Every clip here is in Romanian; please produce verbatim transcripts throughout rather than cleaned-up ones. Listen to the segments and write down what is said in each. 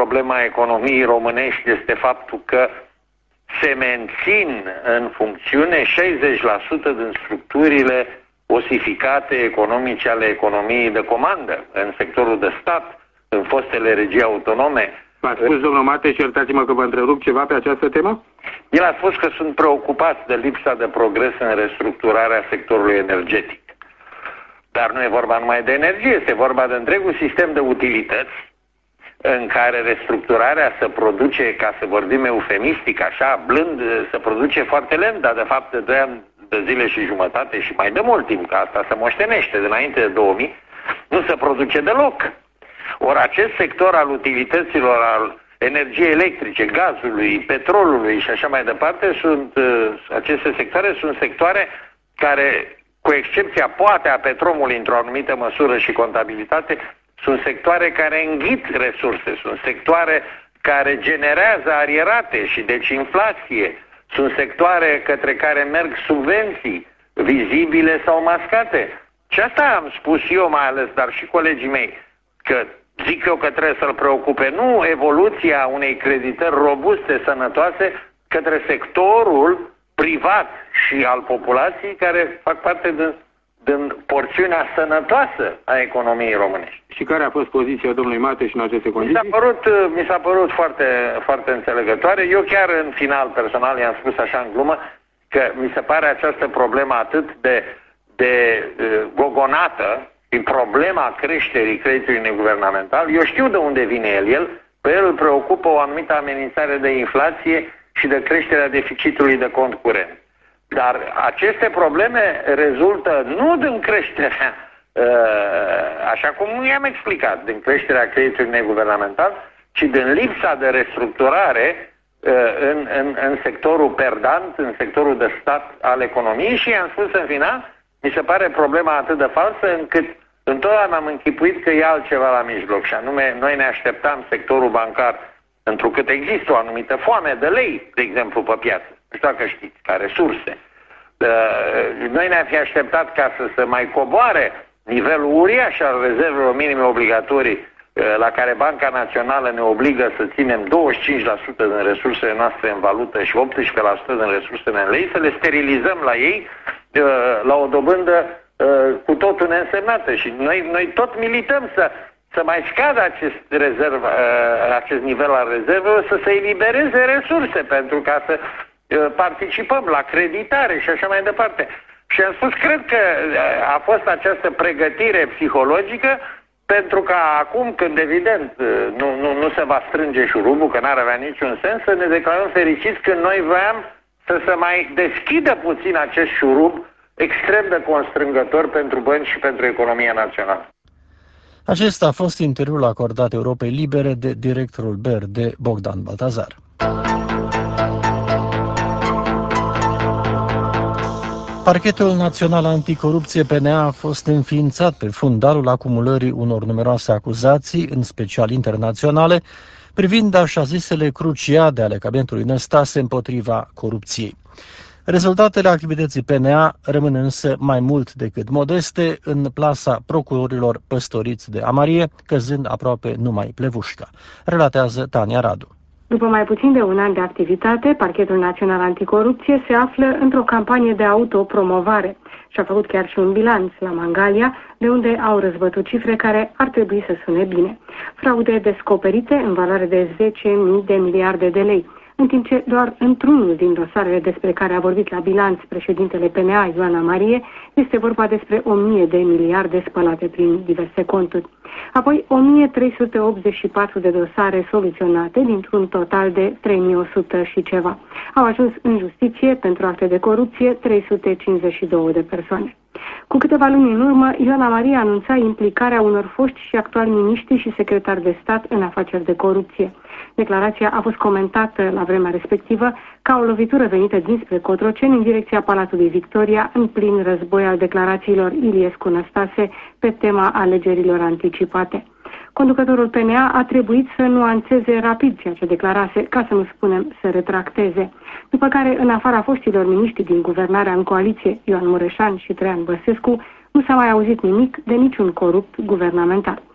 problema economiei românești este faptul că se mențin în funcțiune șaizeci la sută din structurile osificate economice ale economiei de comandă în sectorul de stat, în fostele regii autonome. V-a spus, domnul Mate, și iertați-mă că vă întrerup, ceva pe această temă? El a spus că sunt preocupați de lipsa de progres în restructurarea sectorului energetic. Dar nu e vorba numai de energie, este vorba de întregul sistem de utilități în care restructurarea se produce, ca să vorbim eufemistic, așa, blând, se produce foarte lent, dar de fapt de doi ani de zile și jumătate și mai de mult timp, că asta se moștenește dinainte de două mii, nu se produce deloc. Ori acest sector al utilităților, al energiei electrice, gazului, petrolului și așa mai departe, sunt, aceste sectoare sunt sectoare care, cu excepția poate a petrolului într-o anumită măsură și contabilitate, sunt sectoare care înghit resurse, sunt sectoare care generează arierate și deci inflație, sunt sectoare către care merg subvenții vizibile sau mascate. Și asta am spus eu mai ales, dar și colegii mei, că zic eu că trebuie să-l preocupe nu evoluția unei creditări robuste, sănătoase, către sectorul privat și al populației care fac parte din, din porțiunea sănătoasă a economiei românești. Și care a fost poziția domnului Mate și în aceste condiții? Mi s-a părut, mi s-a părut foarte, foarte înțelegătoare. Eu chiar în final, personal, i-am spus așa în glumă, că mi se pare această problemă atât de, de uh, gogonată, din problema creșterii creditului neguvernamental. Eu știu de unde vine el. El, pe el îl preocupă o anumită amenințare de inflație și de creșterea deficitului de cont curent. Dar aceste probleme rezultă nu din creșterea, așa cum i-am explicat, din creșterea creditului neguvernamental, ci din lipsa de restructurare în, în, în sectorul perdant, în sectorul de stat al economiei și i-am spus în final, mi se pare problema atât de falsă încât întotdeauna am închipuit că e altceva la mijloc și anume noi ne așteptam sectorul bancar, întrucât există o anumită foame de lei, de exemplu, pe piață, nu știu dacă știți, ca resurse. Noi ne-am fi așteptat ca să se mai coboare nivelul uriaș al rezervelor minime obligatorii la care Banca Națională ne obligă să ținem douăzeci și cinci la sută din resursele noastre în valută și optsprezece la sută din resursele în lei, să le sterilizăm la ei la o dobândă cu totul neînsemnată. Și noi, noi tot milităm să, să mai scadă acest, rezerv, acest nivel al rezervelor, să se elibereze resurse pentru ca să participăm la creditare și așa mai departe. Și am spus, cred că a fost această pregătire psihologică pentru că acum, când evident nu, nu, nu se va strânge șurubul, că n-ar avea niciun sens, să ne declarăm fericiți că noi voiam să se mai deschidă puțin acest șurub extrem de constrângător pentru bănci și pentru economia națională. Acesta a fost interviul acordat Europei Libere de directorul B R D, Bogdan Baltazar. Parchetul Național Anticorupție P N A a fost înființat pe fundalul acumulării unor numeroase acuzații, în special internaționale, privind așa zisele cruciade ale cabinetului Năstase împotriva corupției. Rezultatele activității P N A rămân însă mai mult decât modeste în plasa procurorilor păstoriți de Amarie, căzând aproape numai plevușca, relatează Tania Radu. După mai puțin de un an de activitate, Parchetul Național Anticorupție se află într-o campanie de autopromovare și a făcut chiar și un bilanț la Mangalia, de unde au răzbătut cifre care ar trebui să sune bine. Fraude descoperite în valoare de zece mii de miliarde de lei, în timp ce doar într-unul din dosarele despre care a vorbit la bilanț președintele P N A, Ioan Amarie, este vorba despre o mie de miliarde spălate prin diverse conturi. Apoi o mie trei sute optzeci și patru de dosare soluționate dintr-un total de trei mii o sută și ceva. Au ajuns în justiție pentru acte de corupție trei sute cincizeci și două de persoane. Cu câteva luni în urmă, Ioan Amarie anunța implicarea unor foști și actuali miniștri și secretari de stat în afaceri de corupție. Declarația a fost comentată la vremea respectivă ca o lovitură venită dinspre Cotroceni în direcția Palatului Victoria, în plin război al declarațiilor Iliescu-Năstase pe tema alegerilor anticipate. Conducătorul P N A a trebuit să nuanțeze rapid ceea ce declarase, ca să nu spunem să retracteze. După care, în afara foștilor miniștri din guvernarea în coaliție, Ioan Mureșan și Traian Băsescu, nu s-a mai auzit nimic de niciun corupt guvernamental.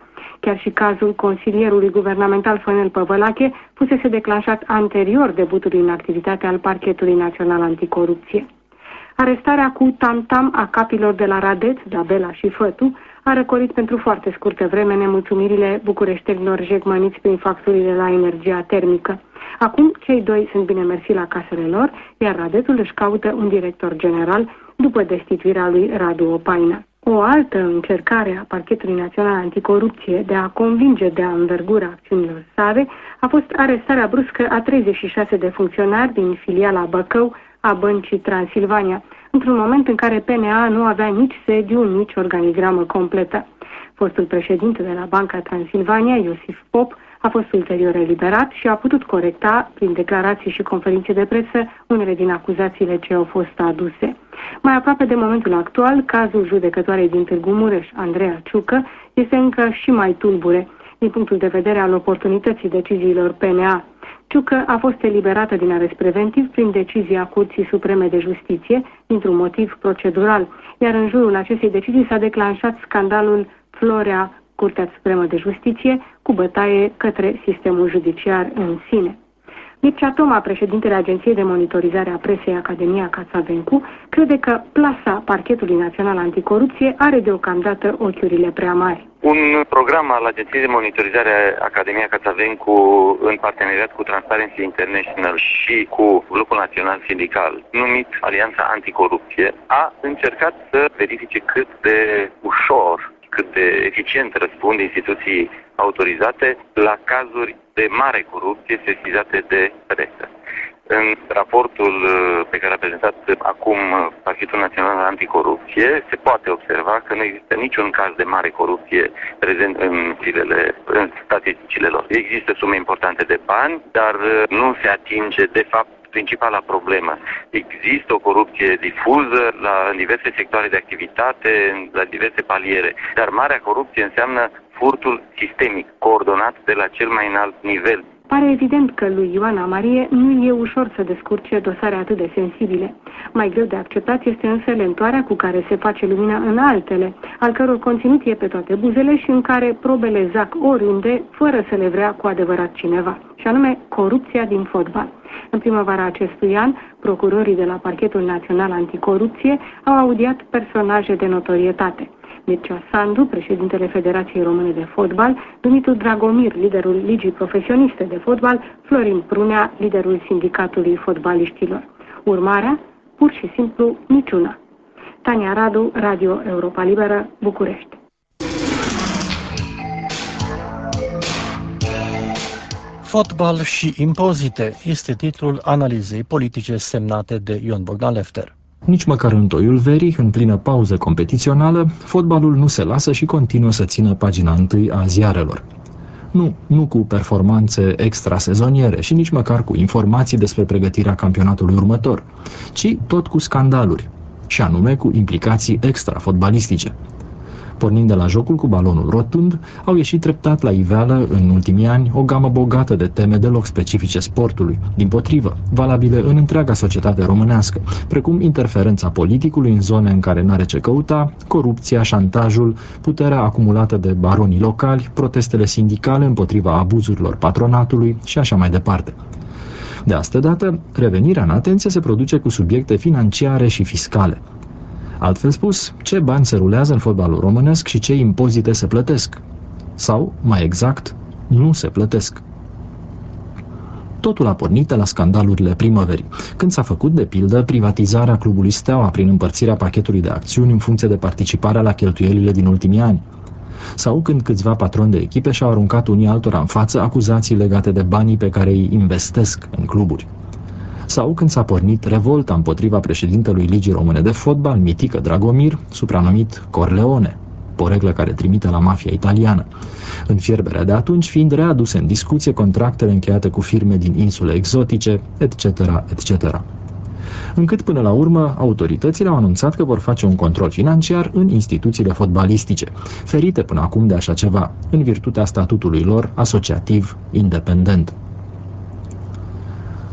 Chiar și cazul consilierului guvernamental Fănel Păvălache fusese declanșat anterior debutului în activitate al Parchetului Național Anticorupție. Arestarea cu tam-tam a capilor de la Radeț, Dabela și Fătu a răcorit pentru foarte scurtă vreme nemulțumirile bucureștenilor jegmăniți prin facturile la energia termică. Acum, cei doi sunt bine mersi la casele lor, iar Radețul își caută un director general după destituirea lui Radu Opaina. O altă încercare a Parchetului Național Anticorupție de a convinge de anvergura acțiunilor sale a fost arestarea bruscă a treizeci și șase de funcționari din filiala Băcău a Băncii Transilvania, într-un moment în care P N A nu avea nici sediu, nici organigramă completă. Fostul președinte de la Banca Transilvania, Iosif Pop, a fost ulterior eliberat și a putut corecta, prin declarații și conferințe de presă, unele din acuzațiile ce au fost aduse. Mai aproape de momentul actual, cazul judecătoarei din Târgu Mureș, Andreea Ciucă, este încă și mai tulbure, din punctul de vedere al oportunității deciziilor P N A. Ciucă a fost eliberată din arest preventiv prin decizia Curții Supreme de Justiție, dintr-un motiv procedural, iar în jurul acestei decizii s-a declanșat scandalul Florea Curtea Supremă de Justiție, cu bătaie către sistemul judiciar în sine. Mircea Toma, președintele Agenției de Monitorizare a Presei Academia Cațavencu, crede că plasa Parchetului Național Anticorupție are deocamdată ochiurile prea mari. Un program al Agenției de Monitorizare a Academia Cațavencu, în parteneriat cu Transparency International și cu Grupul Național Sindical, numit Alianța Anticorupție, a încercat să verifice cât de ușor, cât de eficient răspund instituții autorizate la cazuri de mare corupție sesizate de presă. În raportul pe care a prezentat acum Parchetul Național Anticorupție se poate observa că nu există niciun caz de mare corupție prezent în zilele, în statisticile lor. Există sume importante de bani, dar nu se atinge de fapt principala problemă. Există o corupție difuză la în diverse sectoare de activitate, la diverse paliere, dar marea corupție înseamnă furtul sistemic, coordonat de la cel mai înalt nivel. Pare evident că lui Ioana Marie nu e ușor să descurce dosare atât de sensibile. Mai greu de acceptat este însă lentoarea cu care se face lumina în altele, al căror conținut e pe toate buzele și în care probele zac oriunde, fără să le vrea cu adevărat cineva, și anume corupția din fotbal. În primăvara acestui an, procurorii de la Parchetul Național Anticorupție au audiat personaje de notorietate. Mircea Sandu, președintele Federației Române de Fotbal, Dumitru Dragomir, liderul Ligii Profesioniste de Fotbal, Florin Prunea, liderul Sindicatului Fotbaliștilor. Urmarea? Pur și simplu niciuna. Tania Radu, Radio Europa Liberă, București. Fotbal și impozite este titlul analizei politice semnate de Ion Bogdan Lefter. Nici măcar în toiul verii, în plină pauză competițională, fotbalul nu se lasă și continuă să țină pagina întâi a ziarelor. Nu, nu cu performanțe extrasezoniere și nici măcar cu informații despre pregătirea campionatului următor, ci tot cu scandaluri, și anume cu implicații extra-fotbalistice. Pornind de la jocul cu balonul rotund, au ieșit treptat la iveală în ultimii ani o gamă bogată de teme deloc specifice sportului, dimpotrivă, valabile în întreaga societate românească, precum interferența politicului în zone în care n-are ce căuta, corupția, șantajul, puterea acumulată de baronii locali, protestele sindicale împotriva abuzurilor patronatului și așa mai departe. De astă dată, revenirea în atenție se produce cu subiecte financiare și fiscale. Altfel spus, ce bani se rulează în fotbalul românesc și ce impozite se plătesc? Sau, mai exact, nu se plătesc. Totul a pornit de la scandalurile primăverii, când s-a făcut, de pildă, privatizarea clubului Steaua prin împărțirea pachetului de acțiuni în funcție de participarea la cheltuielile din ultimii ani. Sau când câțiva patroni de echipe și-au aruncat unii altora în față acuzații legate de banii pe care îi investesc în cluburi. Sau când s-a pornit revolta împotriva președintelui Ligii Române de Fotbal, Mitică Dragomir, supranumit Corleone, poreclă care trimite la mafia italiană, în fierberea de atunci fiind readuse în discuție contractele încheiate cu firme din insule exotice, et cetera, et cetera. Încât până la urmă autoritățile au anunțat că vor face un control financiar în instituțiile fotbalistice, ferite până acum de așa ceva, în virtutea statutului lor asociativ independent.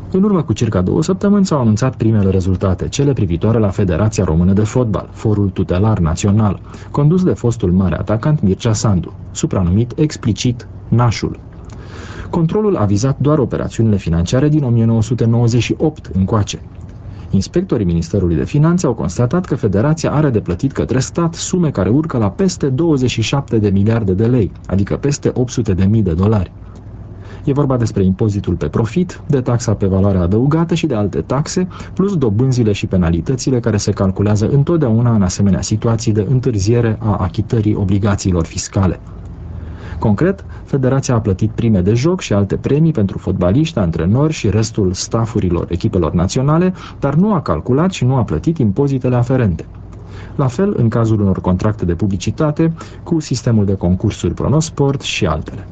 În urmă cu circa două săptămâni s-au anunțat primele rezultate, cele privitoare la Federația Română de Fotbal, forul tutelar național, condus de fostul mare atacant Mircea Sandu, supranumit explicit Nașul. Controlul a vizat doar operațiunile financiare din o mie nouă sute nouăzeci și opt încoace. Inspectorii Ministerului de Finanțe au constatat că Federația are de plătit către stat sume care urcă la peste douăzeci și șapte de miliarde de lei, adică peste opt sute de mii de dolari. E vorba despre impozitul pe profit, de taxa pe valoare adăugată și de alte taxe, plus dobânzile și penalitățile care se calculează întotdeauna în asemenea situații de întârziere a achitării obligațiilor fiscale. Concret, Federația a plătit prime de joc și alte premii pentru fotbaliști, antrenori și restul staffurilor echipelor naționale, dar nu a calculat și nu a plătit impozitele aferente. La fel în cazul unor contracte de publicitate, cu sistemul de concursuri Pronosport și altele.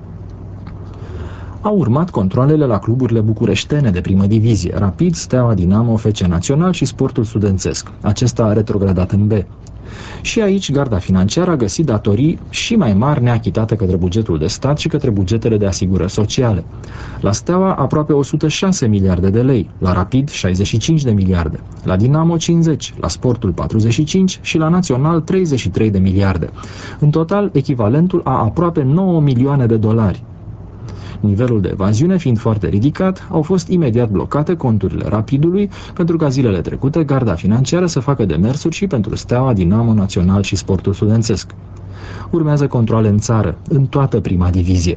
Au urmat controalele la cluburile bucureștene de primă divizie, Rapid, Steaua, Dinamo, F C Național și Sportul Studențesc. Acesta a retrogradat în B. Și aici garda financiară a găsit datorii și mai mari neachitate către bugetul de stat și către bugetele de asigurări sociale. La Steaua aproape o sută șase miliarde de lei, la Rapid șaizeci și cinci de miliarde, la Dinamo cincizeci, la Sportul patruzeci și cinci și la Național treizeci și trei de miliarde. În total, echivalentul a aproape nouă milioane de dolari. Nivelul de evaziune fiind foarte ridicat, au fost imediat blocate conturile Rapidului, pentru ca zilele trecute garda financiară să facă demersuri și pentru Steaua, Dinamo, Național și Sportul Studențesc. Urmează controale în țară, în toată prima divizie.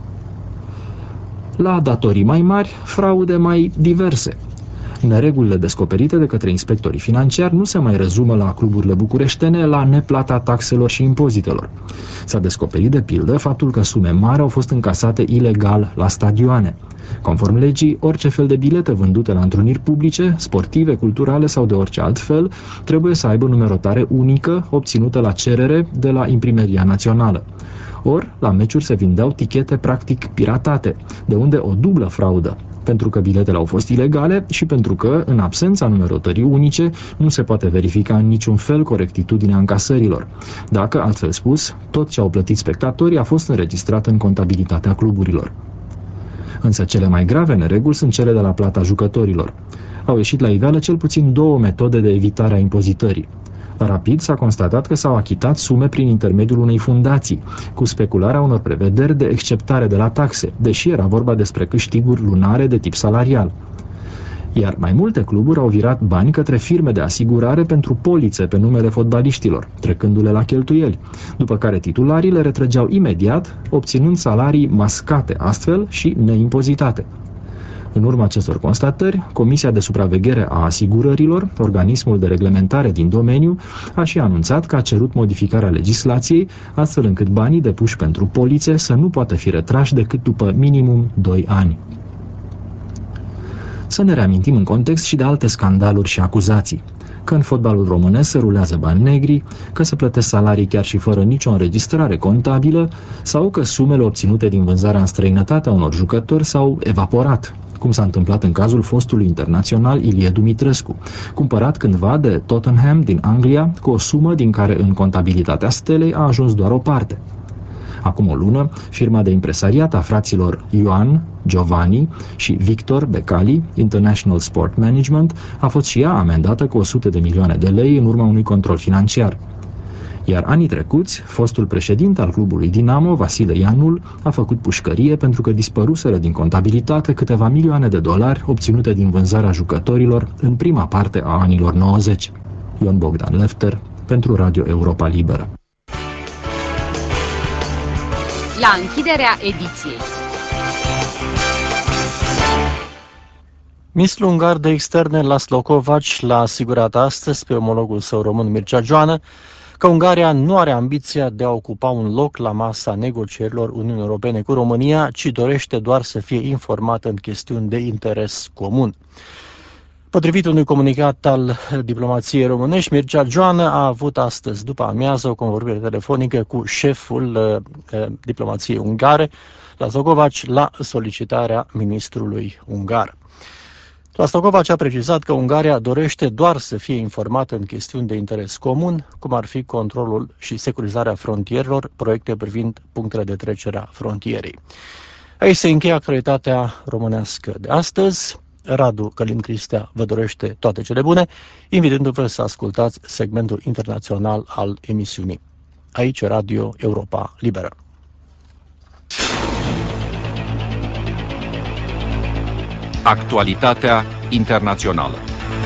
La datorii mai mari, fraude mai diverse. Neregulile descoperite de către inspectorii financiari nu se mai rezumă la cluburile bucureștene la neplata taxelor și impozitelor. S-a descoperit de pildă faptul că sume mari au fost încasate ilegal la stadioane. Conform legii, orice fel de bilete vândute la întruniri publice, sportive, culturale sau de orice alt fel, trebuie să aibă numerotare unică obținută la cerere de la Imprimeria Națională. Ori, la meciuri se vindeau tichete practic piratate, de unde o dublă fraudă, pentru că biletele au fost ilegale și pentru că, în absența numerotării unice, nu se poate verifica în niciun fel corectitudinea încasărilor. Dacă, altfel spus, tot ce au plătit spectatorii a fost înregistrat în contabilitatea cluburilor. Însă cele mai grave nereguli sunt cele de la plata jucătorilor. Au ieșit la iveală cel puțin două metode de evitare a impozitării. La Rapid s-a constatat că s-au achitat sume prin intermediul unei fundații, cu specularea unor prevederi de exceptare de la taxe, deși era vorba despre câștiguri lunare de tip salarial. Iar mai multe cluburi au virat bani către firme de asigurare pentru polițe pe numele fotbaliștilor, trecându-le la cheltuieli, după care titularii le retrăgeau imediat, obținând salarii mascate astfel și neimpozitate. În urma acestor constatări, Comisia de Supraveghere a Asigurărilor, organismul de reglementare din domeniu, a și anunțat că a cerut modificarea legislației, astfel încât banii depuși pentru polițe să nu poată fi retrași decât după minimum doi ani. Să ne reamintim în context și de alte scandaluri și acuzații. Că în fotbalul românesc se rulează bani negri, că se plătesc salarii chiar și fără nicio înregistrare contabilă, sau că sumele obținute din vânzarea în străinătate a unor jucători s-au evaporat, cum s-a întâmplat în cazul fostului internațional Ilie Dumitrescu, cumpărat cândva de Tottenham din Anglia cu o sumă din care în contabilitatea Stelei a ajuns doar o parte. Acum o lună, firma de impresariat a fraților Ioan, Giovanni și Victor Becali, International Sport Management, a fost și ea amendată cu o sută de milioane de lei în urma unui control financiar. Iar anii trecuți, fostul președinte al clubului Dinamo, Vasile Ianul, a făcut pușcărie pentru că dispăruseră din contabilitate câteva milioane de dolari obținute din vânzarea jucătorilor în prima parte a anilor nouăzeci. Ion Bogdan Lefter, pentru Radio Europa Liberă. La închiderea ediției. Ministrul ungar de externe Laszlo Kovacs l-a asigurat astăzi pe omologul său român Mircea Joană că Ungaria nu are ambiția de a ocupa un loc la masa negocierilor Uniunii Europene cu România, ci dorește doar să fie informată în chestiuni de interes comun. Potrivit unui comunicat al diplomației românești, Mircea Joană a avut astăzi după amiază o convorbire telefonică cu șeful uh, diplomației ungare, Laszlo Kovacs, la solicitarea ministrului ungar. Laszlo Kovacs a precizat că Ungaria dorește doar să fie informată în chestiuni de interes comun, cum ar fi controlul și securizarea frontierelor, proiecte privind punctele de trecere a frontierei. Aici se încheie actualitatea românească de astăzi. Radu Călin Cristea vă dorește toate cele bune, invitându-vă să ascultați segmentul internațional al emisiunii. Aici Radio Europa Liberă. Actualitatea internațională.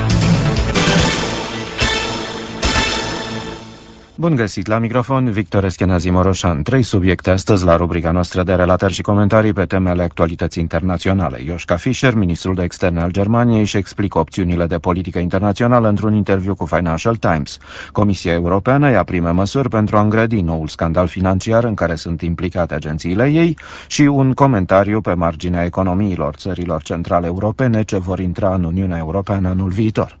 Bun găsit la microfon, Victor Eschenazi Moroșan. Trei subiecte astăzi la rubrica noastră de relatări și comentarii pe temele actualității internaționale. Joschka Fischer, ministrul de externe al Germaniei, își explică opțiunile de politică internațională într-un interviu cu Financial Times. Comisia Europeană ia prime măsuri pentru a îngrădi noul scandal financiar în care sunt implicate agențiile ei și un comentariu pe marginea economiilor țărilor centrale europene ce vor intra în Uniunea Europeană anul viitor.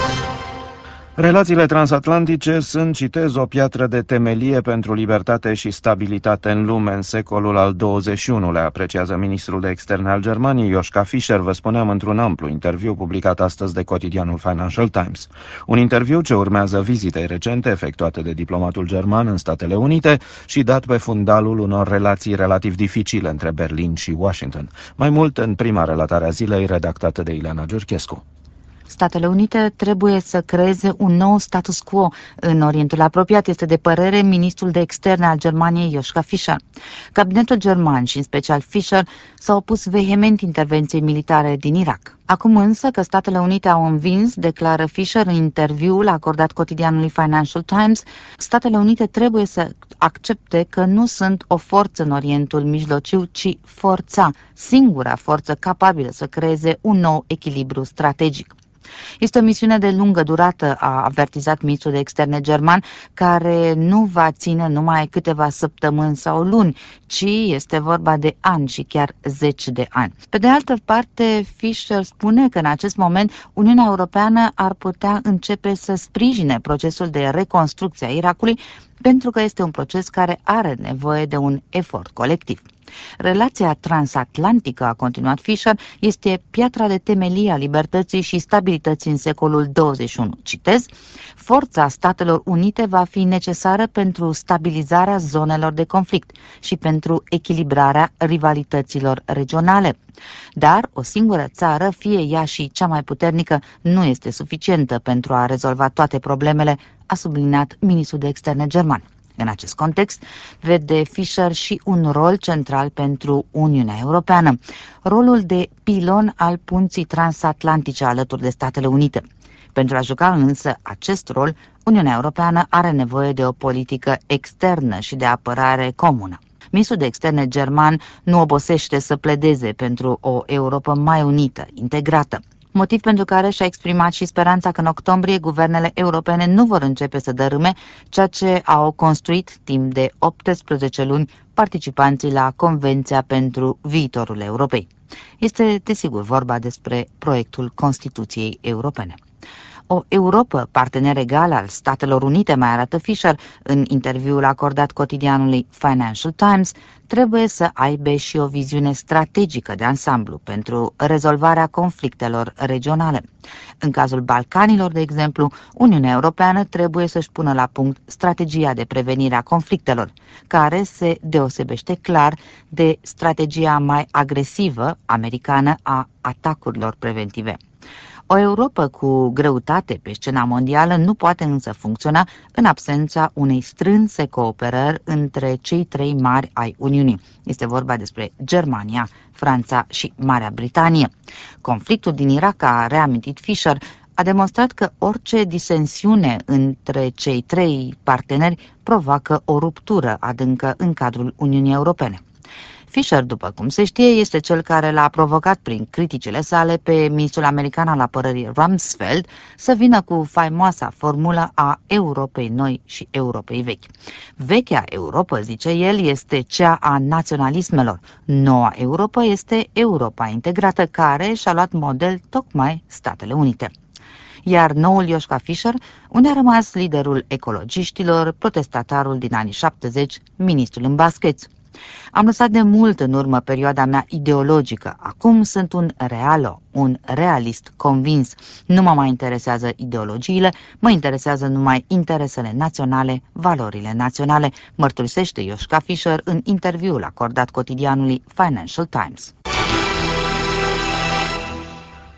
Relațiile transatlantice sunt, citez, o piatră de temelie pentru libertate și stabilitate în lume în secolul al douăzeci și unu-lea, apreciază ministrul de externe al Germaniei, Joschka Fischer, vă spuneam într-un amplu interviu publicat astăzi de cotidianul Financial Times. Un interviu ce urmează vizitei recente efectuate de diplomatul german în Statele Unite și dat pe fundalul unor relații relativ dificile între Berlin și Washington. Mai mult în prima relatare a zilei redactată de Ileana Giurchescu. Statele Unite trebuie să creeze un nou status quo în Orientul apropiat, este de părere ministrul de externe al Germaniei, Joschka Fischer. Cabinetul german și în special Fischer s-au opus vehement intervenției militare din Irak. Acum însă că Statele Unite au învins, declară Fischer în interviul acordat cotidianului Financial Times, Statele Unite trebuie să accepte că nu sunt o forță în Orientul Mijlociu, ci forța, singura forță capabilă să creeze un nou echilibru strategic. Este o misiune de lungă durată, a avertizat ministrul de externe german, care nu va ține numai câteva săptămâni sau luni, ci este vorba de ani și chiar zeci de ani. Pe de altă parte, Fischer spune că în acest moment Uniunea Europeană ar putea începe să sprijine procesul de reconstrucție a Irakului, pentru că este un proces care are nevoie de un efort colectiv. Relația transatlantică, a continuat Fischer, este piatra de temelie a libertății și stabilității în secolul douăzeci și unu. Citez, forța Statelor Unite va fi necesară pentru stabilizarea zonelor de conflict și pentru echilibrarea rivalităților regionale. Dar o singură țară, fie ea și cea mai puternică, nu este suficientă pentru a rezolva toate problemele, a subliniat ministrul de externe german. În acest context, vede Fischer și un rol central pentru Uniunea Europeană, rolul de pilon al punții transatlantice alături de Statele Unite. Pentru a juca însă acest rol, Uniunea Europeană are nevoie de o politică externă și de apărare comună. Ministrul de externe german nu obosește să pledeze pentru o Europă mai unită, integrată. Motiv pentru care și-a exprimat și speranța că în octombrie guvernele europene nu vor începe să dărâme ceea ce au construit timp de optsprezece luni participanții la Convenția pentru viitorul Europei. Este, desigur, vorba despre proiectul Constituției Europene. O Europă partener egal al Statelor Unite, mai arată Fischer în interviul acordat cotidianului Financial Times, trebuie să aibă și o viziune strategică de ansamblu pentru rezolvarea conflictelor regionale. În cazul Balcanilor, de exemplu, Uniunea Europeană trebuie să-și pună la punct strategia de prevenire a conflictelor, care se deosebește clar de strategia mai agresivă americană a atacurilor preventive. O Europă cu greutate pe scena mondială nu poate însă funcționa în absența unei strânse cooperări între cei trei mari ai Uniunii. Este vorba despre Germania, Franța și Marea Britanie. Conflictul din Irak, a reamintit Fischer, a demonstrat că orice disensiune între cei trei parteneri provoacă o ruptură adâncă în cadrul Uniunii Europene. Fischer, după cum se știe, este cel care l-a provocat prin criticile sale pe ministrul american al apărării Rumsfeld să vină cu faimoasa formulă a Europei noi și Europei vechi. Vechea Europă, zice el, este cea a naționalismelor. Noua Europă este Europa integrată, care și-a luat model tocmai Statele Unite. Iar noul Joschka Fischer, unde a rămas liderul ecologiștilor, protestatarul din anii șaptezeci, ministrul în bascheți. Am lăsat de mult în urmă perioada mea ideologică. Acum sunt un realo, un realist convins. Nu mă mai interesează ideologiile, mă interesează numai interesele naționale, valorile naționale, mărturisește Joschka Fischer în interviul acordat cotidianului Financial Times.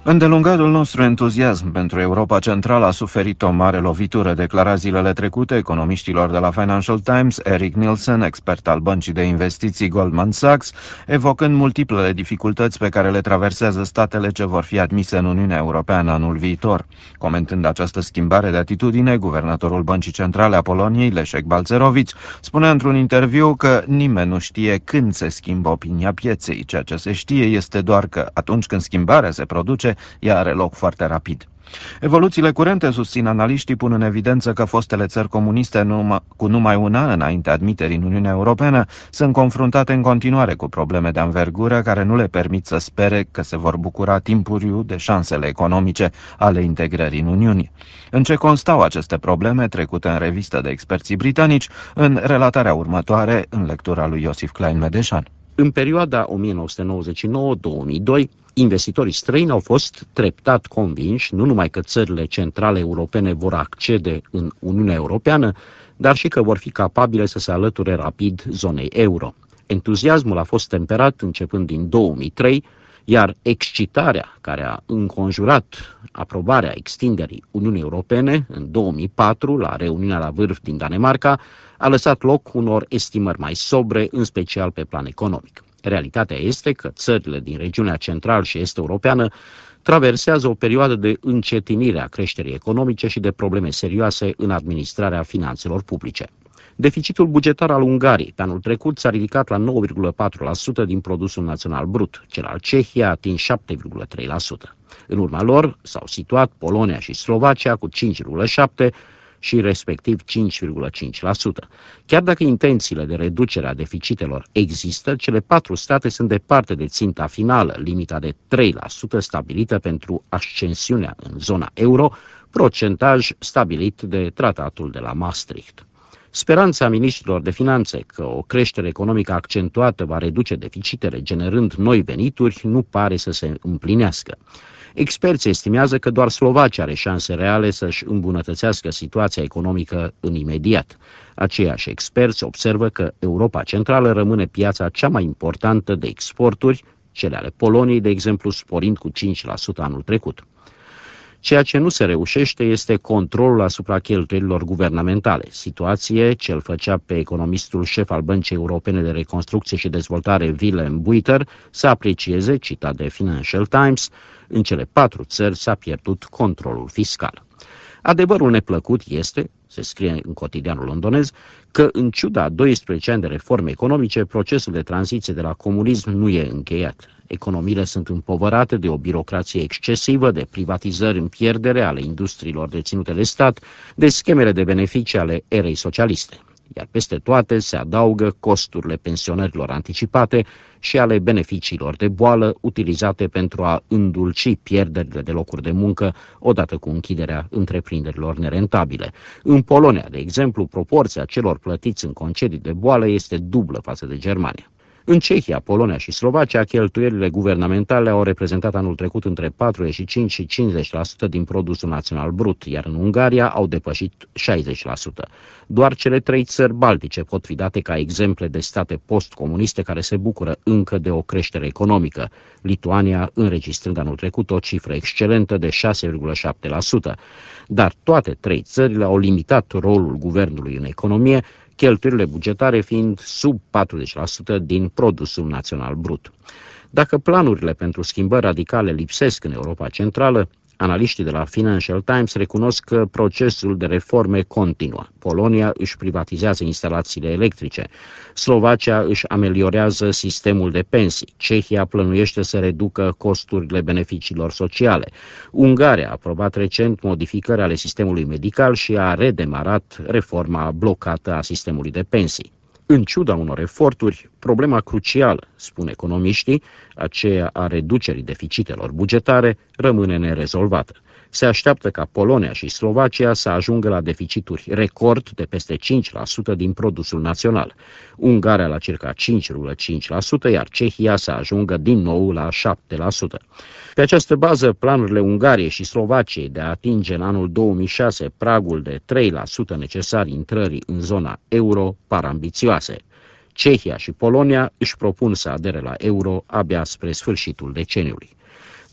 Îndelungatul nostru entuziasm pentru Europa Centrală a suferit o mare lovitură, declara zilele trecute economiștilor de la Financial Times Eric Nielsen, expert al băncii de investiții Goldman Sachs, evocând multiplele dificultăți pe care le traversează statele ce vor fi admise în Uniunea Europeană anul viitor. Comentând această schimbare de atitudine, guvernatorul Băncii Centrale a Poloniei, Leszek Balcerowicz, spunea într-un interviu că nimeni nu știe când se schimbă opinia pieței. Ceea ce se știe este doar că atunci când schimbarea se produce, ea are loc foarte rapid. Evoluțiile curente, susțin analiștii, pun în evidență că fostele țări comuniste, numai, cu numai un an înainte admiterii în Uniunea Europeană, sunt confruntate în continuare cu probleme de anvergură care nu le permit să spere că se vor bucura timpuriu de șansele economice ale integrării în Uniune. În ce constau aceste probleme, trecute în revistă de experții britanici, în relatarea următoare, în lectura lui Iosif Klein-Medeșan. În perioada o mie nouă sute nouăzeci și nouă - două mii doi, investitorii străini au fost treptat convinși nu numai că țările centrale europene vor accede în Uniunea Europeană, dar și că vor fi capabile să se alăture rapid zonei euro. Entuziasmul a fost temperat începând din două mii trei, iar excitarea care a înconjurat aprobarea extinderii Uniunii Europene în două mii patru, la reuniunea la vârf din Danemarca, a lăsat loc unor estimări mai sobre, în special pe plan economic. Realitatea este că țările din regiunea central și est-europeană traversează o perioadă de încetinire a creșterii economice și de probleme serioase în administrarea finanțelor publice. Deficitul bugetar al Ungariei pe anul trecut s-a ridicat la nouă virgulă patru la sută din produsul național brut, cel al Cehiei a atins șapte virgulă trei la sută. În urma lor s-au situat Polonia și Slovacia cu cinci virgulă șapte la sută și respectiv cinci virgulă cinci la sută. Chiar dacă intențiile de reducere a deficitelor există, cele patru state sunt departe de ținta finală, limita de trei la sută stabilită pentru ascensiunea în zona euro, procentaj stabilit de tratatul de la Maastricht. Speranța miniștrilor de finanțe că o creștere economică accentuată va reduce deficitele generând noi venituri nu pare să se împlinească. Experții estimează că doar Slovacia are șanse reale să-și îmbunătățească situația economică în imediat. Aceiași experți observă că Europa Centrală rămâne piața cea mai importantă de exporturi, cele ale Poloniei, de exemplu, sporind cu cinci la sută anul trecut. Ceea ce nu se reușește este controlul asupra cheltuielilor guvernamentale, situație ce îl făcea pe economistul șef al Băncii Europene de Reconstrucție și Dezvoltare, Willem Buiter, să aprecieze, citat de Financial Times, în cele patru țări s-a pierdut controlul fiscal. Adevărul neplăcut este, se scrie în cotidianul londonez, că în ciuda a doisprezece ani de reforme economice, procesul de tranziție de la comunism nu e încheiat. Economiile sunt împovărate de o birocrație excesivă, de privatizări în pierdere ale industriilor deținute de stat, de schemele de beneficii ale erei socialiste. Iar peste toate se adaugă costurile pensionărilor anticipate și ale beneficiilor de boală utilizate pentru a îndulci pierderile de locuri de muncă odată cu închiderea întreprinderilor nerentabile. În Polonia, de exemplu, proporția celor plătiți în concedii de boală este dublă față de Germania. În Cehia, Polonia și Slovacia, cheltuielile guvernamentale au reprezentat anul trecut între patruzeci și cinci și cincizeci la sută din produsul național brut, iar în Ungaria au depășit șaizeci la sută. Doar cele trei țări baltice pot fi date ca exemple de state postcomuniste care se bucură încă de o creștere economică, Lituania înregistrând anul trecut o cifră excelentă de șase virgulă șapte la sută. Dar toate trei țările au limitat rolul guvernului în economie, cheltuielile bugetare fiind sub patruzeci la sută din produsul național brut. Dacă planurile pentru schimbări radicale lipsesc în Europa Centrală, analiștii de la Financial Times recunosc că procesul de reforme continuă. Polonia își privatizează instalațiile electrice, Slovacia își ameliorează sistemul de pensii, Cehia plănuiește să reducă costurile beneficiilor sociale, Ungaria a aprobat recent modificări ale sistemului medical și a redemarat reforma blocată a sistemului de pensii. În ciuda unor eforturi, problema crucială, spun economiștii, aceea a reducerii deficitelor bugetare, rămâne nerezolvată. Se așteaptă ca Polonia și Slovacia să ajungă la deficituri record de peste cinci la sută din produsul național, Ungaria la circa cinci virgulă cinci la sută, iar Cehia să ajungă din nou la șapte la sută. Pe această bază, planurile Ungariei și Slovaciei de a atinge în anul două mii șase pragul de trei la sută necesar intrării în zona euro par ambițioase. Cehia și Polonia își propun să adere la euro abia spre sfârșitul deceniului.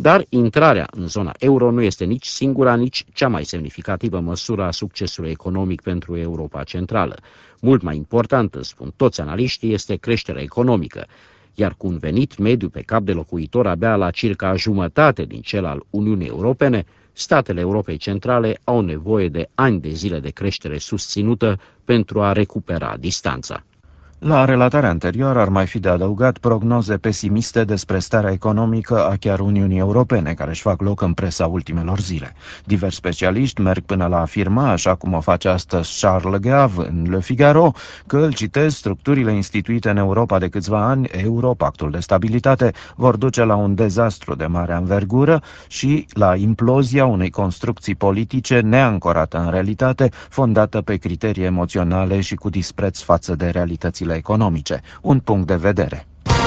Dar intrarea în zona euro nu este nici singura, nici cea mai semnificativă măsură a succesului economic pentru Europa Centrală. Mult mai importantă, spun toți analiștii, este creșterea economică, iar cu un venit mediu pe cap de locuitor abia la circa jumătate din cel al Uniunii Europene, statele Europei Centrale au nevoie de ani de zile de creștere susținută pentru a recupera distanța. La relatarea anterioară ar mai fi de adăugat prognoze pesimiste despre starea economică a chiar Uniunii Europene, care își fac loc în presa ultimelor zile. Diversi specialiști merg până la a afirma, așa cum o face astăzi Charles Gave în Le Figaro, că, îl citez, structurile instituite în Europa de câțiva ani, euro, pactul de stabilitate, vor duce la un dezastru de mare anvergură și la implozia unei construcții politice neancorată în realitate, fondată pe criterii emoționale și cu dispreț față de realitățile economice. Un punct de vedere.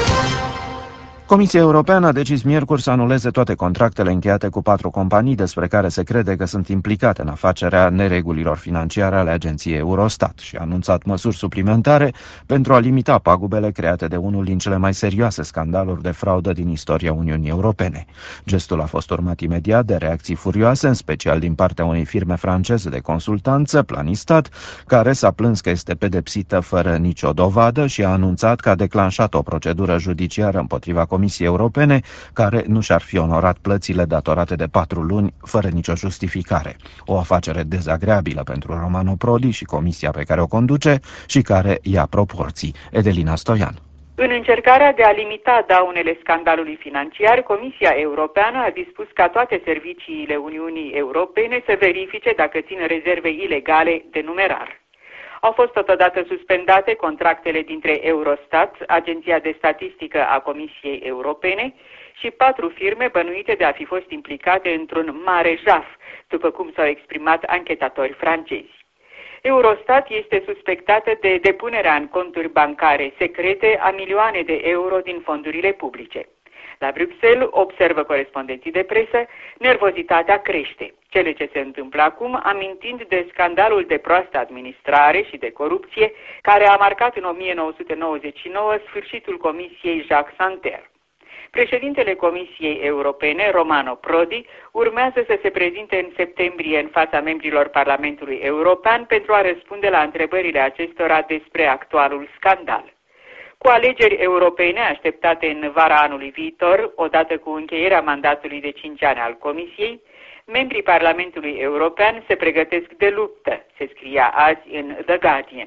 Comisia Europeană a decis miercuri să anuleze toate contractele încheiate cu patru companii despre care se crede că sunt implicate în afacerea neregulilor financiare ale agenției Eurostat și a anunțat măsuri suplimentare pentru a limita pagubele create de unul din cele mai serioase scandaluri de fraudă din istoria Uniunii Europene. Gestul a fost urmat imediat de reacții furioase, în special din partea unei firme franceze de consultanță, Planistat, care s-a plâns că este pedepsită fără nicio dovadă și a anunțat că a declanșat o procedură judiciară împotriva Comisiei Europene, care nu și-ar fi onorat plățile datorate de patru luni fără nicio justificare. O afacere dezagreabilă pentru Romano Prodi și comisia pe care o conduce și care ia proporții. Edelina Stoian. În încercarea de a limita daunele scandalului financiar, Comisia Europeană a dispus ca toate serviciile Uniunii Europene să verifice dacă țin rezerve ilegale de numerar. Au fost totodată suspendate contractele dintre Eurostat, Agenția de Statistică a Comisiei Europene, și patru firme bănuite de a fi fost implicate într-un mare jaf, după cum s-au exprimat anchetatori francezi. Eurostat este suspectată de depunerea în conturi bancare secrete a milioane de euro din fondurile publice. La Bruxelles, observă corespondenții de presă, nervozitatea crește. Cele ce se întâmplă acum, amintind de scandalul de proastă administrare și de corupție, care a marcat în o mie nouă sute nouăzeci și nouă sfârșitul Comisiei Jacques Santer. Președintele Comisiei Europene, Romano Prodi, urmează să se prezinte în septembrie în fața membrilor Parlamentului European pentru a răspunde la întrebările acestora despre actualul scandal. Cu alegeri europene așteptate în vara anului viitor, odată cu încheierea mandatului de cinci ani al Comisiei, membrii Parlamentului European se pregătesc de luptă, se scria azi în The Guardian.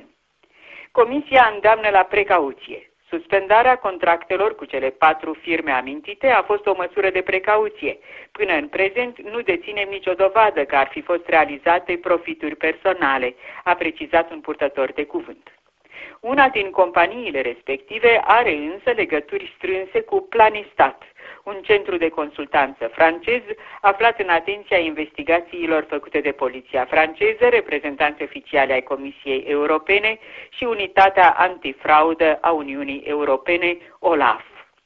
Comisia îndeamnă la precauție. Suspendarea contractelor cu cele patru firme amintite a fost o măsură de precauție. Până în prezent nu deținem nicio dovadă că ar fi fost realizate profituri personale, a precizat un purtător de cuvânt. Una din companiile respective are însă legături strânse cu Planistat, un centru de consultanță francez aflat în atenția investigațiilor făcute de poliția franceză, reprezentanți oficiali ai Comisiei Europene și unitatea antifraudă a Uniunii Europene, OLAF.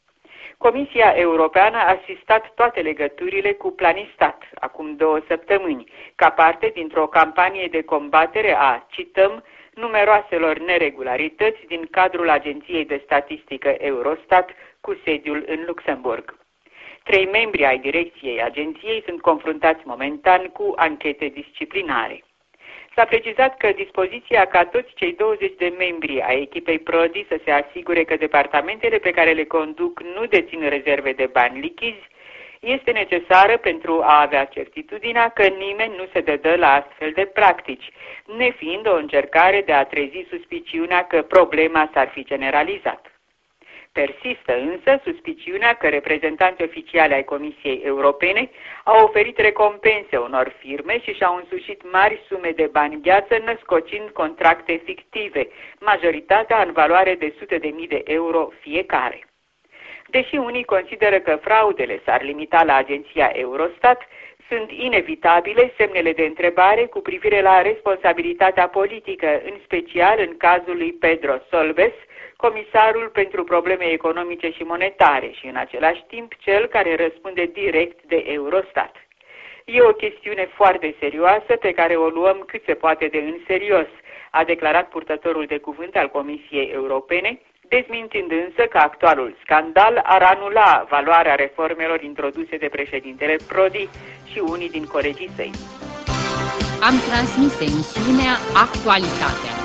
Comisia Europeană a asistat toate legăturile cu Planistat acum două săptămâni, ca parte dintr-o campanie de combatere a, cităm, numeroaselor neregularități din cadrul Agenției de Statistică Eurostat cu sediul în Luxemburg. Trei membri ai direcției agenției sunt confruntați momentan cu anchete disciplinare. S-a precizat că dispoziția ca toți cei douăzeci de membri ai echipei Prodi să se asigure că departamentele pe care le conduc nu dețin rezerve de bani lichizi este necesară pentru a avea certitudinea că nimeni nu se dedă la astfel de practici, nefiind o încercare de a trezi suspiciunea că problema s-ar fi generalizat. Persistă însă suspiciunea că reprezentanți oficiali ai Comisiei Europene au oferit recompense unor firme și și-au însușit mari sume de bani gheață născocind contracte fictive, majoritatea în valoare de sute de mii de euro fiecare. Deși unii consideră că fraudele s-ar limita la agenția Eurostat, sunt inevitabile semnele de întrebare cu privire la responsabilitatea politică, în special în cazul lui Pedro Solbes, comisarul pentru probleme economice și monetare și în același timp cel care răspunde direct de Eurostat. E o chestiune foarte serioasă pe care o luăm cât se poate de în serios, a declarat purtătorul de cuvânt al Comisiei Europene, dezmintind însă că actualul scandal ar anula valoarea reformelor introduse de președintele Prodi și unii din colegii săi. Am transmis emisiunea Actualitatea.